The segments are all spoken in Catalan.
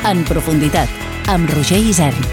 En profunditat, amb Roger Isern.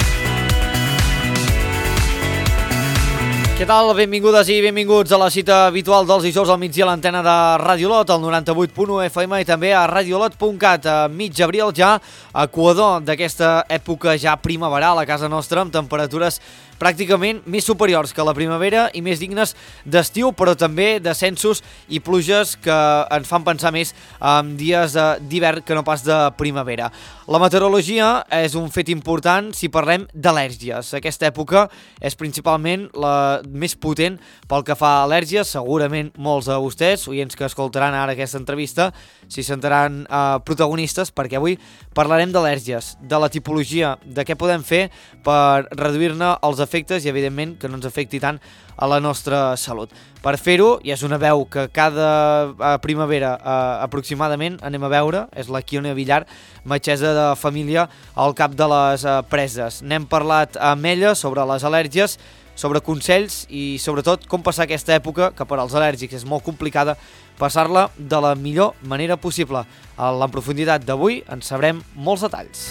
Què tal? Benvingudes i benvinguts a la cita habitual dels dijous al migdia a l'antena de Radio Lot, al 98.1 FM i també a radiolot.cat. A mig abril ja, equador d'aquesta època ja primaveral a casa nostra, amb temperatures pràcticament més superiors que la primavera i més dignes d'estiu, però també descensos i pluges que ens fan pensar més en dies d'hivern que no pas de primavera. La meteorologia és un fet important si parlem d'al·lèrgies. Aquesta època és principalment la més potent pel que fa a al·lèrgies. Segurament molts de vostès, oients que escoltaran ara aquesta entrevista, s'hi sentaran protagonistes, perquè avui parlarem d'al·lèrgies, de la tipologia, de què podem fer per reduir-ne els efectes i, evidentment, que no ens afecti tant a la nostra salut. Per fer-ho, i és una veu que cada primavera aproximadament anem a veure, és la Quione Villar, metgessa de família al cap de les preses. N'hem parlat amb ella sobre les al·lèrgies, sobre consells i sobretot com passar aquesta època, que per als al·lèrgics és molt complicada, passar-la de la millor manera possible. A la profunditat d'avui en sabrem molts detalls.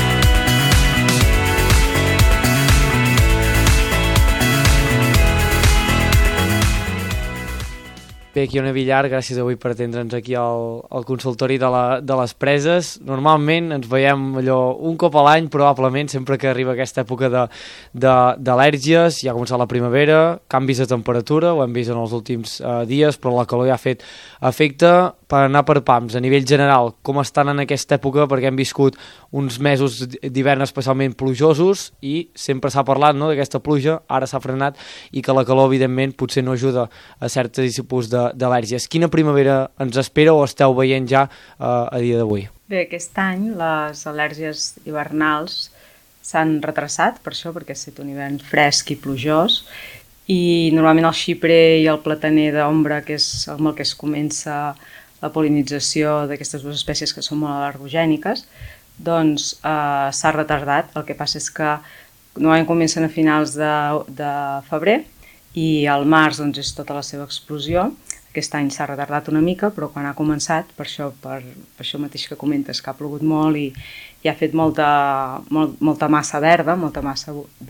Bé, Quione Villar, gràcies avui per atendre'ns aquí al consultori de les preses. Normalment ens veiem allò un cop a l'any, probablement, sempre que arriba aquesta època d'al·lèrgies. Ja ha començat la primavera, canvis de temperatura, ho hem vist en els últims dies, però la calor ja ha fet efecte. Per anar per pams, a nivell general, com estan en aquesta època, perquè hem viscut uns mesos d'hivern especialment plujosos i sempre s'ha parlat, no, d'aquesta pluja, ara s'ha frenat i que la calor, evidentment, potser no ajuda a certs tipus d'al·lèrgies. Quina primavera ens espera o esteu veient ja a dia d'avui? Bé, aquest any les al·lèrgies hivernals s'han retrasat, per això, perquè ha estat un hivern fresc i plujós, i normalment el xiprer i el plataner d'ombra, que és amb el que es comença la pol·linització d'aquestes dues espècies que són molt al·lergogèniques, doncs s'ha retardat. El que passa és que normalment comencen a finals de febrer i al març doncs, és tota la seva explosió. Aquest any s'ha retardat una mica, però quan ha començat, per això mateix que comentes, que ha plogut molt i ha fet molta massa verda, molta massa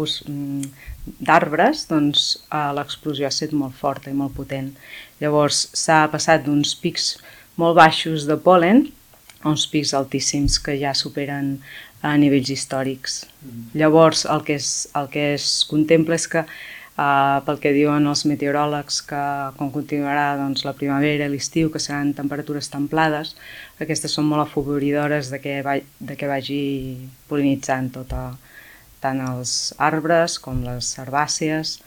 d'arbres, doncs l'explosió ha estat molt forta i molt potent. Llavors s'ha passat d'uns pics molt baixos de pol·len a uns pics altíssims que ja superen a nivells històrics. Llavors el que es contempla és que, pel que diuen els meteoròlegs, que quan continuarà doncs, la primavera i l'estiu, que seran temperatures templades, aquestes són molt afavoridores de que vagi pol·linitzant tant els arbres com les herbàcies.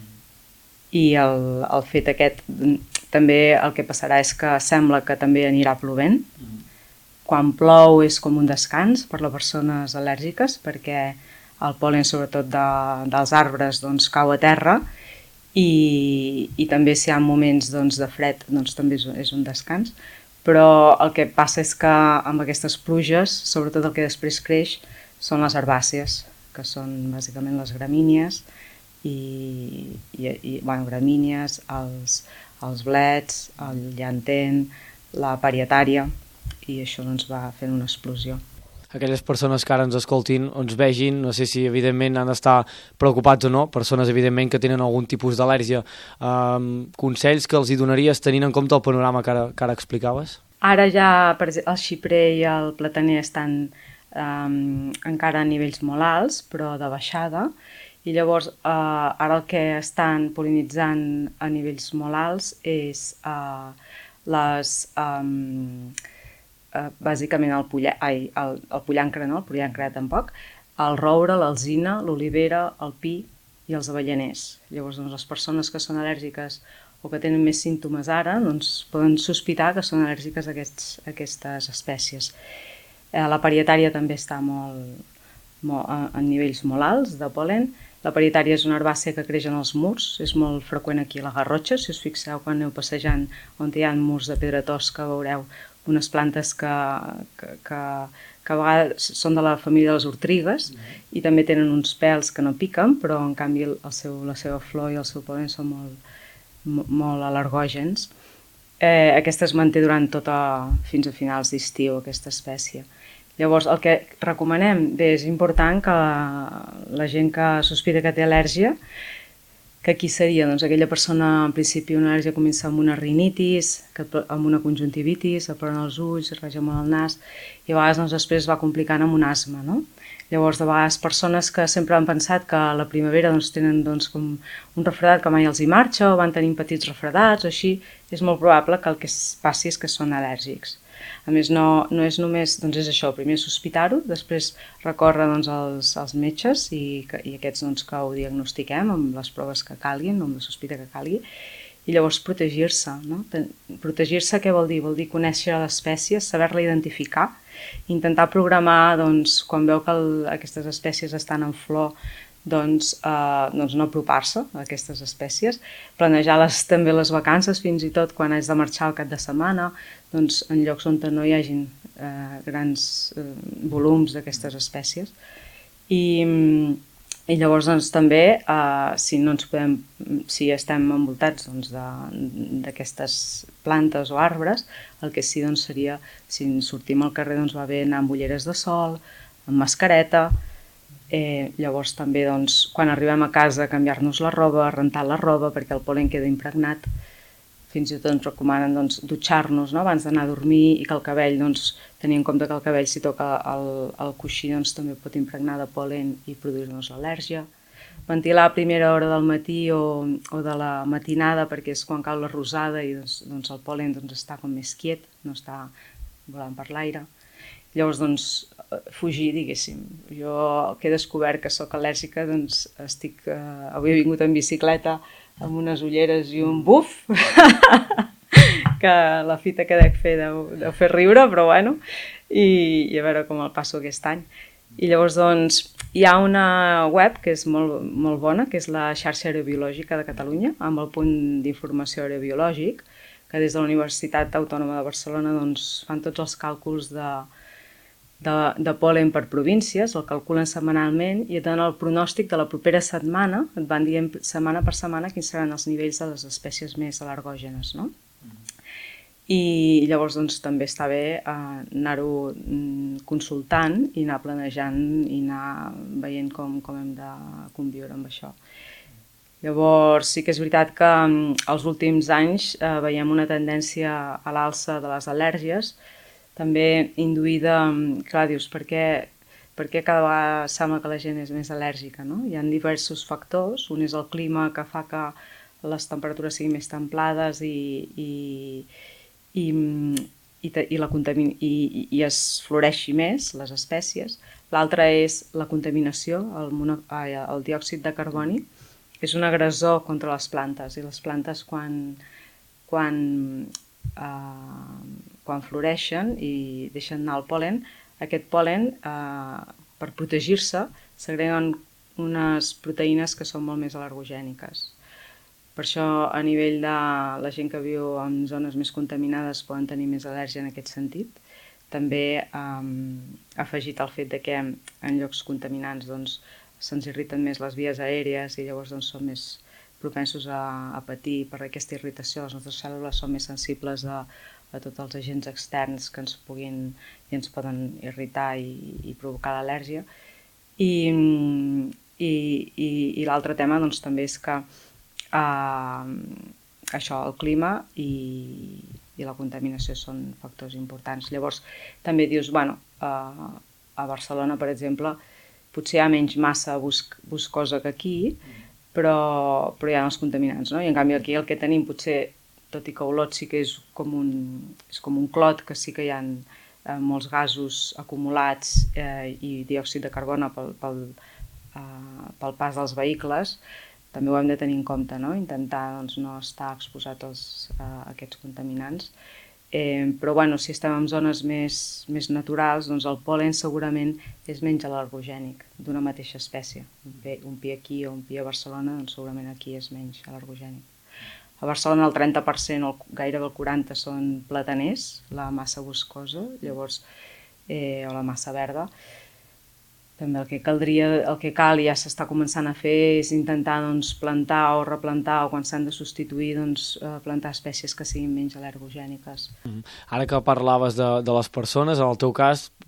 I el fet aquest, també el que passarà és que sembla que també anirà plovent. Quan plou és com un descans per a les persones al·lèrgiques, perquè el pol·len, sobretot dels arbres, doncs, cau a terra i també si hi ha moments de fred doncs, també és un descans. Però el que passa és que amb aquestes pluges, sobretot el que després creix són les herbàcies, que són bàsicament les gramínies, gramínies, els blets, el llantén, la parietària, i això doncs, va fent una explosió. Aquelles persones que ara ens escoltin o ens vegin, no sé si evidentment han d'estar preocupats o no, persones evidentment que tenen algun tipus d'al·lèrgia, consells que els hi donaries tenint en compte el panorama que ara explicaves? Ara ja el xiprer i el plataner estan encara a nivells molt alts, però de baixada, i llavors ara el que estan pol·linitzant a nivells molt alts és bàsicament el pollancre no, el pollancre tampoc, el roure, l'alzina, l'olivera, el pi i els avellaners. Llavors doncs, les persones que són al·lèrgiques o que tenen més símptomes ara doncs, poden sospitar que són al·lèrgiques a aquestes espècies. La parietària també està en nivells molt alts de pol·len. La parietària és una herbàcia que creix en els murs, és molt freqüent aquí a la Garrotxa. Si us fixeu quan aneu passejant on hi ha murs de pedra tosca veureu unes plantes que a vegades són de la família de les ortrigues i també tenen uns pèls que no piquen, però en canvi la seva flor i el seu pol·len són molt al·lergògens. Aquesta es manté durant fins a finals d'estiu, aquesta espècie. Llavors, el que recomanem, bé, és important que la gent que sospita que té al·lèrgia, que aquí seria doncs, aquella persona, en principi, una al·lèrgia comença amb una rinitis, amb una conjuntivitis, et ploren els ulls, es raja molt el nas, i a vegades doncs, després va complicant amb un asma, no? Llavors, de vegades, persones que sempre han pensat que a la primavera doncs, tenen doncs, com un refredat que mai els hi marxa, o van tenint petits refredats, o així, és molt probable que el que passi és que són al·lèrgics. A més, no és només, doncs és això, primer sospitar-ho, després recórrer doncs, als metges i aquests doncs, que ho diagnostiquem amb les proves que calguin, amb la sospita que calgui, i llavors protegir-se. No? Protegir-se què vol dir? Vol dir conèixer l'espècie, saber-la identificar, intentar programar doncs, quan veu que aquestes espècies estan en flor, doncs no apropar-se a aquestes espècies, planejar també les vacances, fins i tot quan has de marxar al cap de setmana, doncs en llocs on no hi hagin grans volums d'aquestes espècies. I llavors doncs, també, si estem envoltats doncs, d'aquestes plantes o arbres, el que sí doncs, seria, si sortim al carrer, doncs, va bé anar amb ulleres de sol, amb mascareta. Llavors també doncs, quan arribem a casa canviar-nos la roba, rentar la roba perquè el pol·len queda impregnat. Fins i tot ens recomanen doncs, dutxar-nos, no? Abans d'anar a dormir, i que el cabell, doncs, tenir en compte que el cabell si toca el coixí doncs, també pot impregnar de pol·len i produir-nos l'al·lèrgia. Ventilar a primera hora del matí o de la matinada perquè és quan cau la rosada i doncs, el pol·len doncs, està com més quiet, no està volant per l'aire. Llavors, doncs, fugir, diguéssim. Jo, que he descobert que sóc al·lèrgica, doncs avui he vingut en bicicleta amb unes ulleres i un buf, que la fita que dec fer deu fer riure, però bueno, i a veure com el passo aquest any. I llavors, doncs, hi ha una web que és molt, molt bona, que és la xarxa aerobiològica de Catalunya, amb el punt d'informació aerobiològic, que des de la Universitat Autònoma de Barcelona doncs, fan tots els càlculs de pol·len per províncies, el calculen setmanalment i et donen el pronòstic de la propera setmana, et van dient setmana per setmana quins seran els nivells de les espècies més al·lergògenes, no? I llavors doncs, també està bé anar-ho consultant i anar planejant i anar veient com hem de conviure amb això. Llavors sí que és veritat que els últims anys veiem una tendència a l'alça de les al·lèrgies, també induïda, clar, dius, per què cada vegada sembla que la gent és més al·lèrgica, no? Hi ha diversos factors, un és el clima que fa que les temperatures siguin més templades i es floreixi més, les espècies. L'altre és la contaminació, el diòxid de carboni, és un agressor contra les plantes, i les plantes quan floreixen i deixen anar el pol·len, aquest pol·len, per protegir-se, segreguen unes proteïnes que són molt més al·lergogèniques. Per això, a nivell de la gent que viu en zones més contaminades poden tenir més al·lèrgia en aquest sentit. També ha afegit el fet que en llocs contaminants se'ns irriten més les vies aèries i llavors són més propensos a patir per aquesta irritació. Les nostres cèl·lules són més sensibles a tots els agents externs que ens poden irritar i provocar l'al·lèrgia. I l'altre tema també és que això, el clima i la contaminació són factors importants. Llavors també dius, bueno, a Barcelona, per exemple, potser hi ha menys massa boscosa que aquí, però hi ha els contaminants, no? I en canvi aquí el que tenim potser, tot i que Olot sí que és com un clot, que sí que hi ha molts gasos acumulats i diòxid de carboni pel pas dels vehicles, també ho hem de tenir en compte, no? Intentar no estar exposat a aquests contaminants. Però bueno, si estem en zones més naturals, doncs el pol·len segurament és menys al·lergogènic d'una mateixa espècie. Un pi aquí o un pi a Barcelona, doncs segurament aquí és menys al·lergogènic. A Barcelona el 30% o gairebé el 40% són plataners, la massa boscosa, llavors, o la massa verda. També el que cal i ja s'està començant a fer és intentar plantar o replantar, o quan s'han de substituir, plantar espècies que siguin menys al·lergogèniques. Ara que parlaves de les persones, en el teu cas,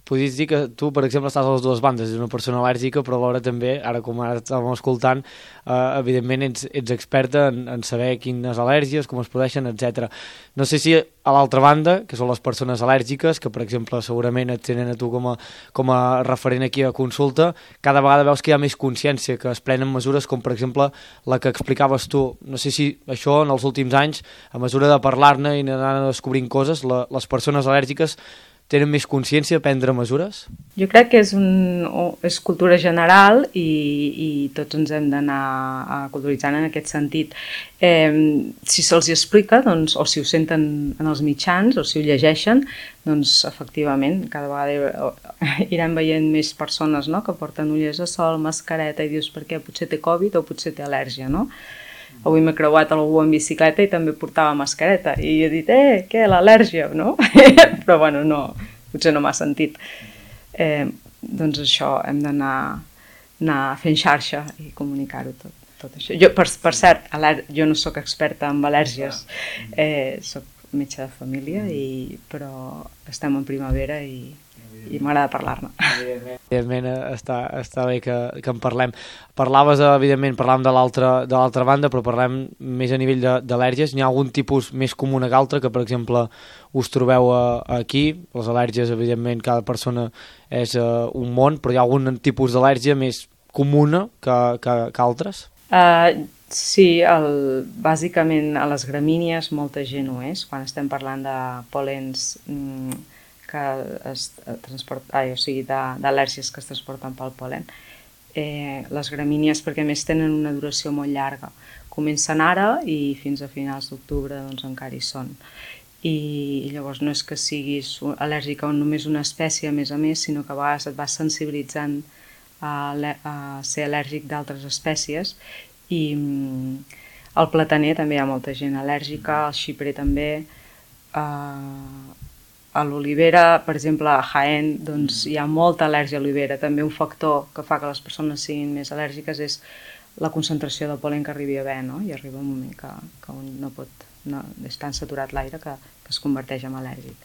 podries dir que tu, per exemple, estàs a les dues bandes, és una persona al·lèrgica, però alhora també, ara com ara estàvem escoltant, evidentment ets experta en saber quines al·lèrgies, com es produeixen, etc. No sé si a l'altra banda, que són les persones al·lèrgiques, que per exemple segurament et tenen a tu com a referent aquí a consulta, cada vegada veus que hi ha més consciència, que es prenen mesures com per exemple la que explicaves tu. No sé si això en els últims anys, a mesura de parlar-ne i anar descobrint coses, les persones al·lèrgiques tenen més consciència de prendre mesures? Jo crec que és cultura general i tots ens hem d'anar culturitzant en aquest sentit. Si se'ls explica, doncs, o si ho senten en els mitjans, o si ho llegeixen, doncs efectivament cada vegada irem veient més persones, no?, que porten ulleres de sol, mascareta, i dius per què? Potser té Covid o potser té al·lèrgia, no? Avui m'he creuat algú en bicicleta i també portava mascareta. I he dit, què, l'al·lèrgia, no? Però bueno, no, potser no m'ha sentit. Doncs això, hem d'anar fent xarxa i comunicar-ho tot això. Jo, per cert, jo no sóc experta en al·lèrgies, sóc metge de família, però estem en primavera i m'agrada parlar-ne. Evidentment està bé que en parlem. Parlaves, evidentment, parlàvem de l'altra banda, però parlem més a nivell d'al·lèrgies. N'hi ha algun tipus més comú que altre, que per exemple us trobeu aquí? Les al·lèrgies, evidentment, cada persona és un món, però hi ha algun tipus d'al·lèrgia més comuna que altres? Sí, bàsicament a les gramínies molta gent ho és, quan estem parlant de pol·lens d'al·lèrgies que es transporten pel pol·len. Les gramínies, perquè més tenen una duració molt llarga. Comencen ara i fins a finals d'octubre doncs encara hi són. I llavors no és que siguis al·lèrgica a només una espècie, a més, sinó que a vegades et vas sensibilitzant a ser al·lèrgic d'altres espècies. I al plataner també hi ha molta gent al·lèrgica, al xiprer també, a l'olivera, per exemple, a Jaén, doncs hi ha molta al·lèrgia a l'olivera. També un factor que fa que les persones siguin més al·lèrgiques és la concentració de pol·len que arribi a haver, no? I arriba un moment que un no pot, és tan saturat l'aire que es converteix en al·lèrgic.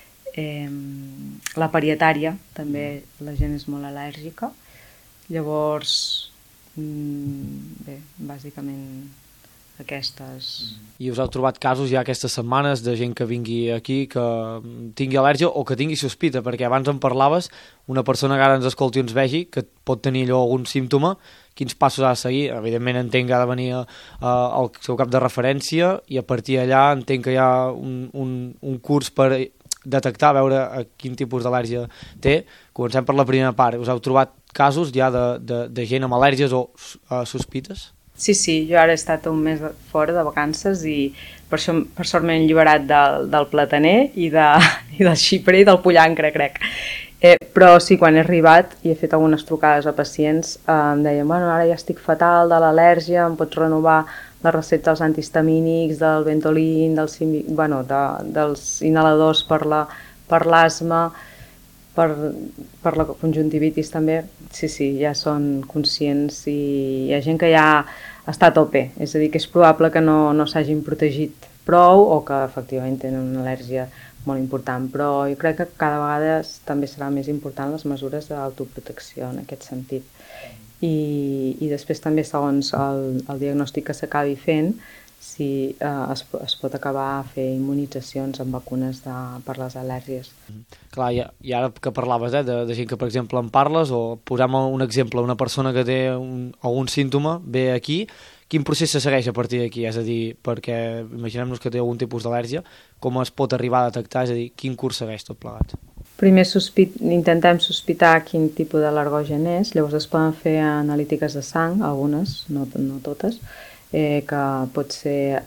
La parietària, també la gent és molt al·lèrgica. Llavors, bé, bàsicament aquestes. I us heu trobat casos ja aquestes setmanes de gent que vingui aquí, que tingui al·lèrgia o que tingui sospita, perquè abans en parlaves, una persona que ara ens escolti i ens vegi, que pot tenir allò algun símptoma, quins passos ha de seguir? Evidentment entenc que ha de venir al seu cap de referència i a partir d'allà entenc que hi ha un curs per detectar, veure quin tipus d'al·lèrgia té. Comencem per la primera part. Us heu trobat casos ja de gent amb al·lèrgies o sospites? Sí, jo ara he estat un mes fora de vacances i per sort m'he alliberat del plataner i del xiprer i del pollancre, crec. Però sí, quan he arribat i he fet algunes trucades a pacients, em deien, bueno, ara ja estic fatal de l'al·lèrgia, em pots renovar la recepta dels antihistamínics, del Ventolin, dels inhaladors per l'asma, per la conjuntivitis també. Sí, ja són conscients i hi ha gent que ja està a tope, és a dir, que és probable que no s'hagin protegit prou o que efectivament tenen una al·lèrgia molt important, però jo crec que cada vegada també serà més important les mesures d'autoprotecció en aquest sentit. I després també, segons el diagnòstic que s'acabi fent, si es pot acabar a fer immunitzacions amb vacunes per les al·lèrgies. Clar, i ara que parlaves de gent que, per exemple, en parles, o posem un exemple, una persona que té algun símptoma, ve aquí, quin procés se segueix a partir d'aquí? És a dir, perquè imaginem-nos que té algun tipus d'al·lèrgia, com es pot arribar a detectar? És a dir, quin curs segueix tot plegat? Primer intentem sospitar quin tipus d'al·lergogen és, llavors es poden fer analítiques de sang, algunes, no totes, que pot ser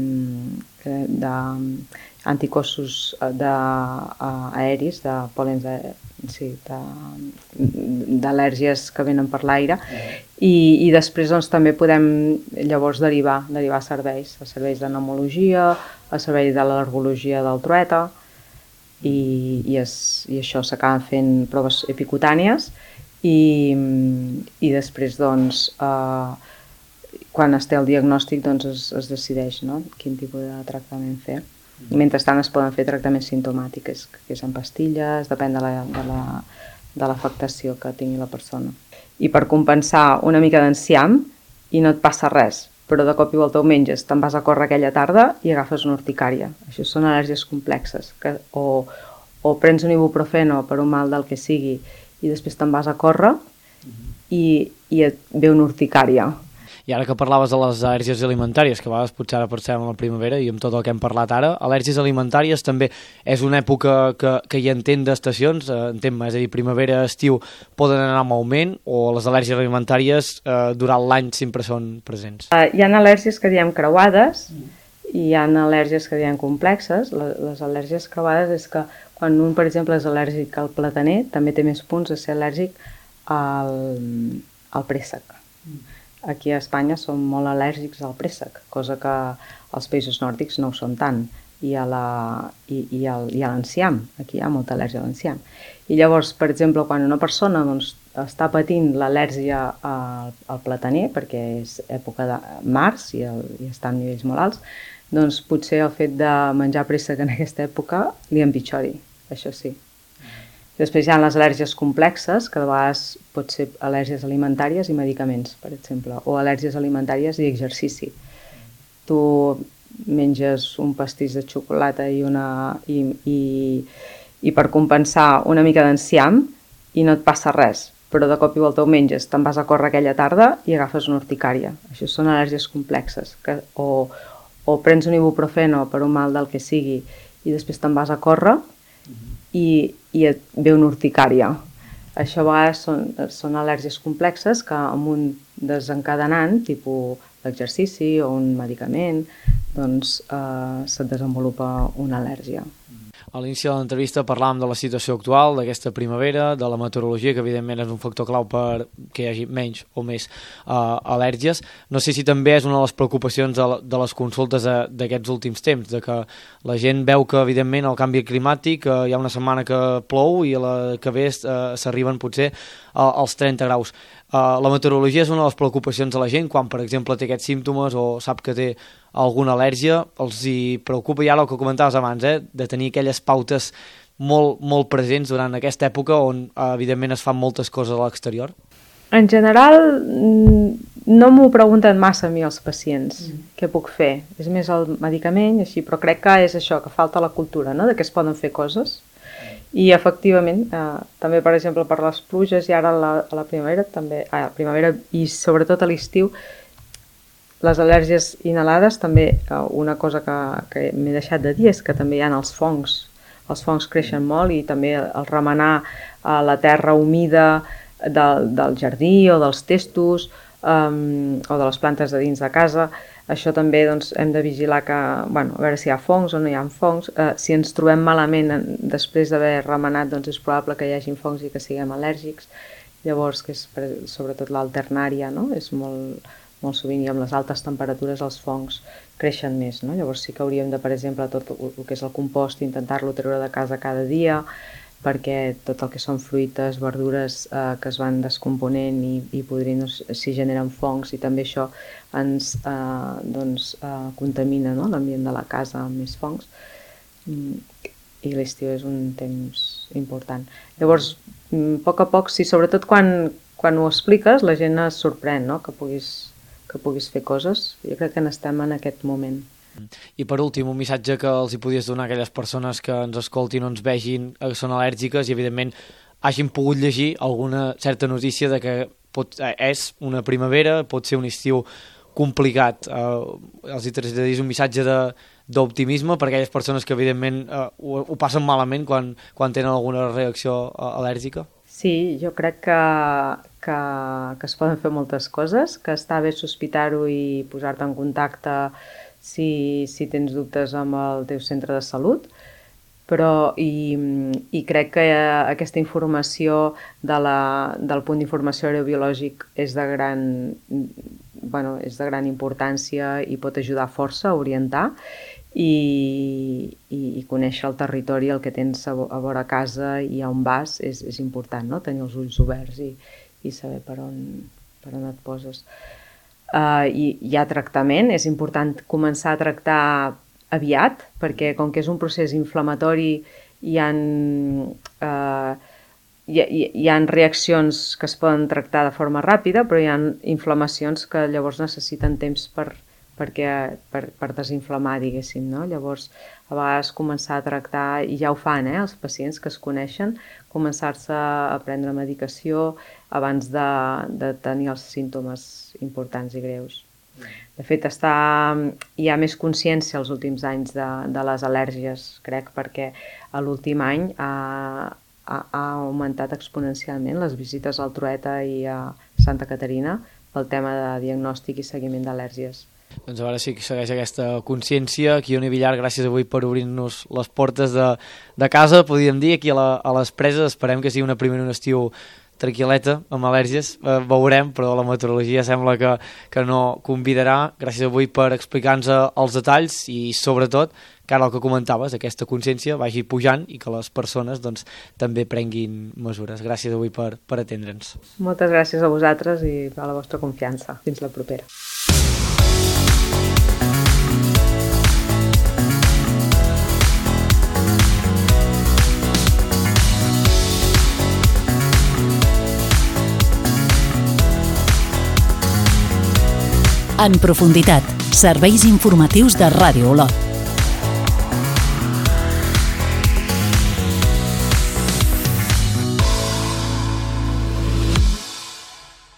d'anticossos aeris, de pol·lens d'al·lèrgies que venen per l'aire, i després doncs, també podem llavors derivar a serveis de pneumologia, a servei de l'al·lergologia del trueta, i això s'acaben fent proves epicutànies i després doncs quan es té el diagnòstic doncs es decideix, no?, quin tipus de tractament fer. Mentrestant es poden fer tractaments simptomàtics, que és en pastilles, depèn de l'afectació que tingui la persona. I per compensar una mica d'enciam i no et passa res, però de cop i volta ho menges, te'n vas a córrer aquella tarda i agafes una urticària. Això són al·lèrgies complexes, o prens un ibuprofeno per un mal del que sigui i després te'n vas a córrer i et ve una urticària. I ara que parlaves de les al·lèrgies alimentàries, que a vegades potser ara percebem a la primavera i amb tot el que hem parlat ara, al·lèrgies alimentàries també és una època que hi entén d'estacions, és a dir, primavera, estiu, poden anar en augment, o les al·lèrgies alimentàries durant l'any sempre són presents? Hi ha al·lèrgies que diem creuades i hi ha al·lèrgies que diem complexes. Les al·lèrgies creuades és que quan un, per exemple, és al·lèrgic al plataner, també té més punts de ser al·lèrgic al préssec. Aquí a Espanya som molt al·lèrgics al préssec, cosa que als països nòrdics no ho són tant, i a l'enciam, aquí hi ha molta al·lèrgia a l'enciam. I llavors, per exemple, quan una persona està patint l'al·lèrgia al plataner, perquè és època de març i està en nivells molt alts, doncs potser el fet de menjar préssec en aquesta època li empitjori, això sí. Després hi ha les al·lèrgies complexes, que de vegades pot ser al·lèrgies alimentàries i medicaments, per exemple, o al·lèrgies alimentàries i exercici. Tu menges un pastís de xocolata i per compensar una mica d'enciam i no et passa res, però de cop i volta ho menges, te'n vas a córrer aquella tarda i agafes una urticària. Això són al·lèrgies complexes, o prens un ibuprofeno per un mal del que sigui i després te'n vas a córrer i et ve una urticària. Això a vegades són al·lèrgies complexes que amb un desencadenant, tipus l'exercici o un medicament, doncs se't desenvolupa una al·lèrgia. A l'inici de l'entrevista parlàvem de la situació actual, d'aquesta primavera, de la meteorologia, que evidentment és un factor clau per que hi hagi menys o més al·lèrgies. No sé si també és una de les preocupacions de les consultes d'aquests últims temps, de que la gent veu que evidentment el canvi climàtic, hi ha una setmana que plou i a la que ve s'arriben potser als 30 graus. La meteorologia és una de les preocupacions de la gent quan, per exemple, té aquests símptomes o sap que té alguna al·lèrgia, els hi preocupa, i ara el que comentaves abans, de tenir aquelles pautes molt presents durant aquesta època on evidentment es fan moltes coses a l'exterior? En general no m'ho pregunten massa a mi els pacients, què puc fer? És més el medicament, així, però crec que és això, que falta la cultura, no?, de que es poden fer coses. I efectivament, també per exemple per les pluges i ara a la primavera, primavera i sobretot a l'estiu, les al·lèrgies inhalades també, una cosa que m'he deixat de dir és que també hi ha els fongs. Els fongs creixen molt i també el remenar la terra humida del jardí o dels testos o de les plantes de dins de casa. Això també hem de vigilar que, a veure si hi ha fongs o no hi ha fongs. Si ens trobem malament després d'haver remenat, doncs és probable que hi hagi fongs i que siguem al·lèrgics. Llavors, que és sobretot l'alternària, no?, és molt sovint, i amb les altes temperatures els fongs creixen més, no? Llavors sí que hauríem de, per exemple, tot el que és el compost, intentar-lo treure de casa cada dia, perquè tot el que són fruites, verdures que es van descomponent i podrint, si generen fongs, i també això ens contamina, no?, l'ambient de la casa amb més fongs, i l'estiu és un temps important. Llavors, a poc, sí, sobretot quan ho expliques, la gent es sorprèn, no?, que puguis fer coses. Jo crec que n'estem en aquest moment. I per últim, un missatge que els hi podies donar a aquelles persones que ens escoltin o ens vegin que són al·lèrgiques i evidentment hagin pogut llegir alguna certa notícia de que és una primavera, pot ser un estiu complicat. Els hi traslladaries un missatge d'optimisme per a aquelles persones que evidentment ho passen malament quan tenen alguna reacció al·lèrgica? Sí, jo crec que es poden fer moltes coses, que està bé sospitar-ho i posar-te en contacte si tens dubtes amb el teu centre de salut, però i crec que aquesta informació del punt d'informació aerobiològic és de gran importància i pot ajudar força a orientar i conèixer el territori, el que tens a vora casa i a on vas és important, no?, tenir els ulls oberts i saber per on et poses. Hi ha tractament, és important començar a tractar aviat, perquè com que és un procés inflamatori hi ha reaccions que es poden tractar de forma ràpida, però hi ha inflamacions que llavors necessiten temps per desinflamar, diguéssim, no? Llavors, a vegades començar a tractar, i ja ho fan, els pacients que es coneixen, començar-se a prendre medicació abans de tenir els símptomes importants i greus. De fet, hi ha més consciència els últims anys de les al·lèrgies, crec, perquè l'últim any ha augmentat exponencialment les visites al Trueta i a Santa Caterina pel tema de diagnòstic i seguiment d'al·lèrgies. Doncs a veure si segueix aquesta consciència. Aquí Ione Villar, gràcies avui per obrir-nos les portes de casa, podríem dir, aquí a les Preses. Esperem que sigui un estiu tranquil·leta, amb al·lèrgies, veurem, però la meteorologia sembla que no convidarà. Gràcies avui per explicar-nos els detalls i, sobretot, que ara el que comentaves, aquesta consciència vagi pujant i que les persones doncs, també prenguin mesures. Gràcies avui per atendre'ns. Moltes gràcies a vosaltres i a la vostra confiança. Fins la propera. En profunditat, serveis informatius de Ràdio Olot.